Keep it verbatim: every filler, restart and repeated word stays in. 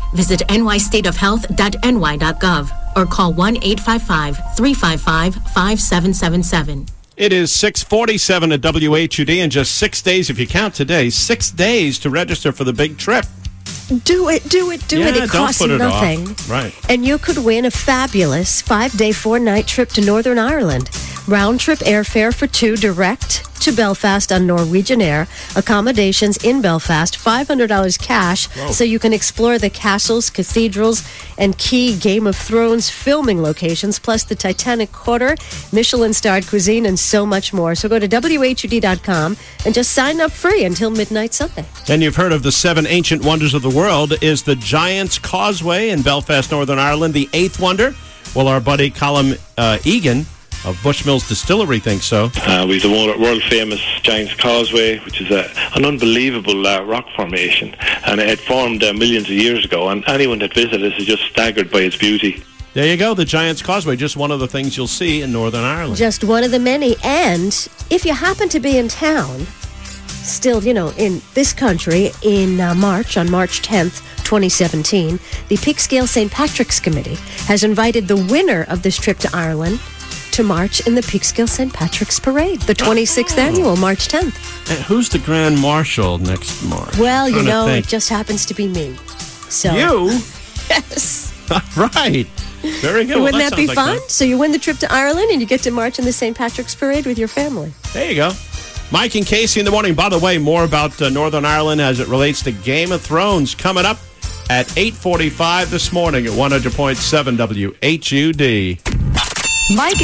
Visit n y state of health dot n y dot gov or call one eight five five, three five five, five seven seven seven. It is six forty-seven at W H U D, and just six days, if you count today, six days to register for the big trip. Do it, do it, do yeah, it. It don't costs put it nothing. Off. Right. And you could win a fabulous five-day, four-night trip to Northern Ireland. Round-trip airfare for two direct to Belfast on Norwegian Air. Accommodations in Belfast, five hundred dollars cash, Whoa. so you can explore the castles, cathedrals, and key Game of Thrones filming locations, plus the Titanic Quarter, Michelin-starred cuisine, and so much more. So go to W H U D dot com and just sign up free until midnight Sunday. And you've heard of the seven ancient wonders of the world. Is the Giant's Causeway in Belfast, Northern Ireland, the eighth wonder? Well, our buddy Colin uh, Egan of Bushmills Distillery thinks so. Uh, we have the world famous Giant's Causeway, which is a, an unbelievable uh, rock formation, and it formed uh, millions of years ago, and anyone that visits is just staggered by its beauty. There you go, the Giant's Causeway, just one of the things you'll see in Northern Ireland. Just one of the many. And if you happen to be in town, still, you know, in this country, in uh, March, on March tenth, twenty seventeen, the Peekskill Saint Patrick's Committee has invited the winner of this trip to Ireland to march in the Peekskill Saint Patrick's Parade, the twenty-sixth oh. annual, March tenth. And who's the Grand Marshal next March? Well, you know, it just happens to be me. So You? Yes. Right. Very good. Wouldn't well, that, that be like fun? Fun. So you win the trip to Ireland and you get to march in the Saint Patrick's Parade with your family. There you go. Mike and Casey in the morning. By the way, more about uh, Northern Ireland as it relates to Game of Thrones coming up at eight forty-five this morning at one hundred point seven W H U D. Mike